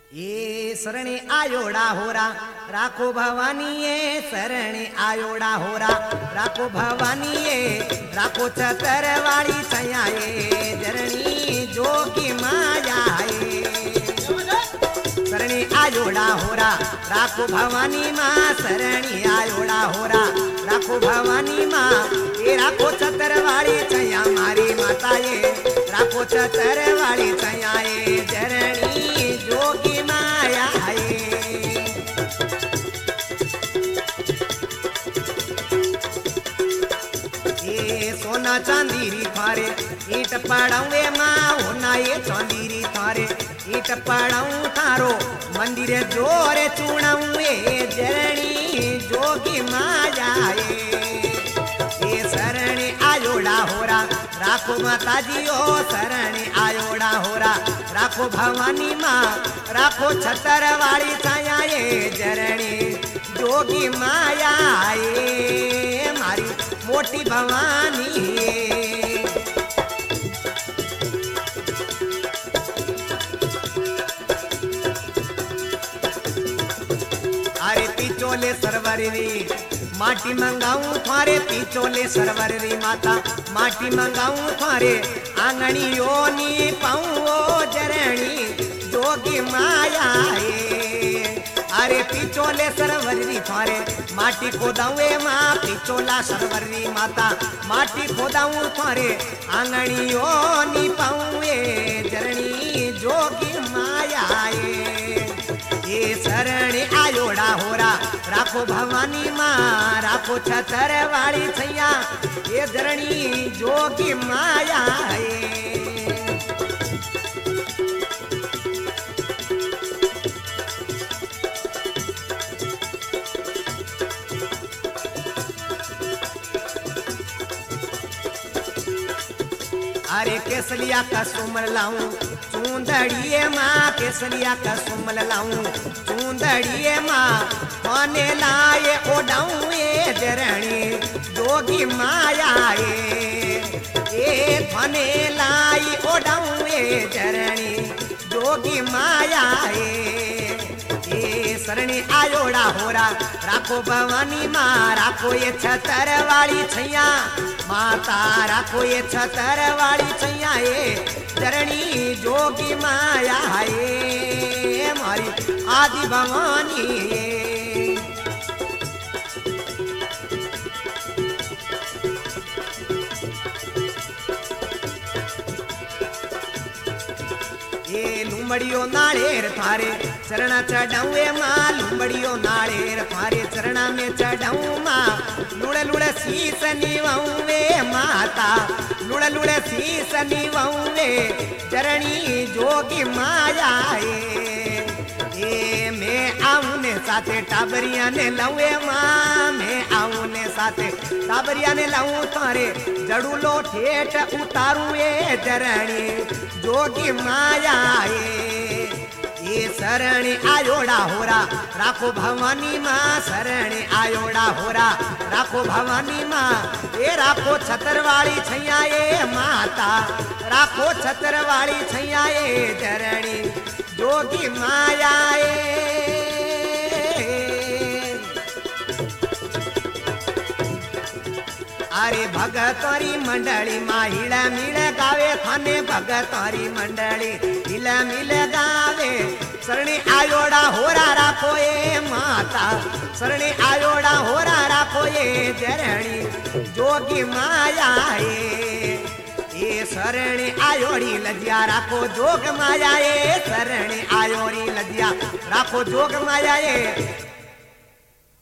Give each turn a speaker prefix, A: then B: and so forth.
A: ये शरणे आयोड़ा होरा राखो भवानी ये शरणे आयोड़ा होरा राखो भवानी ये राखो छतर वाली छयाए जरणी जोगी माया ये शरणे आयोड़ा होरा राखो भवानी माँ शरणी आयोड़ा होरा राखो भवानी माँ ये राखो छतर वाली छया मारी माता ये राखो छतर वाली छया ये जरणी जोगी माया है ये सोना चांदीरी थारे ईट पड़ाऊे माँ होना ये चांदीरी थारे ईट पड़ाऊ थारो मंदिर जोरे चूड़ाऊ ये जरणी जोगी माया ये शरणे आयोड़ा होरा राखो माता जी ओ शरणे आयोड़ा होरा राखो भवानी माँ राखो छतर वाली छाया ये जरणी जोगी माया ये मारी मोटी भवानी ये अरे पिचोले सरवरी माटी मंगाऊं थारे पिचोले सरवरी माता माटी मंगाऊं थारे आंगणियों नी पाऊं ओ जरणी जोगी माया ये अरे पिचोले सरवरी थारे माटी खोदाऊे माँ पिचोला सरवरी माता माटी खोदाऊं थारे आंगणियों नी पाऊं ये जरणी जोगी माया ये शरणे आयोड़ा होरा राखो भवानी माँ राखो छतर वाली छैया ये जरणी जोगी माया अरे केसलिया का सुमल लाऊं चूंदड़िए माँ केसलिया का सुमल लाऊं चूंदड़िए माँ खाने लाए ओडाऊं ये जरणी जोगी माया ये थाने लाई ओडाऊं ये जरणी जोगी माया ये शरणे आयोड़ा होरा राखो भवानी माँ राखो ये छतर वाली छैया माता राखो ये छतर वाली छैया ये जरणी जोगी माया ये मारी आदि भवानी ये लुमड़ियो नाड़ेर थारे चरणा चढ़ाऊे माँ लुमड़ियो नाड़ेर थारे चरणा में चढ़ाऊं माँ लुड़ लुड़ शीस निवाऊे माता लुड़ लुड़ शीस निवाऊे जरणी जोगी माया ये मैं आऊने साथे टाबरिया ने लाऊे माँ मैं आऊने साथे टाबरिया ने लाऊं थारे जड़ूलो ठेठ उतारूं ये जरणी जोगी माया ये शरणे आयोड़ा होरा राखो भवानी माँ शरणे आयोड़ा होरा राखो भवानी माँ ये राखो छतर वाली छैया ये माता राखो छतर वाली छैया ये जरणी जोगी माया अरे भगतारी मंडली माँ हिला मिल गावे थाने भगतारी मंडली हिला मिल गावे शरणे आयोड़ा होरा राखो ये माता शरणे आयोड़ा होरा राखो ये जरणी जोगी माया ये शरणे आयोड़ी लजिया राखो जोग माया ये शरणे आयोड़ी लजिया राखो जोग माया ये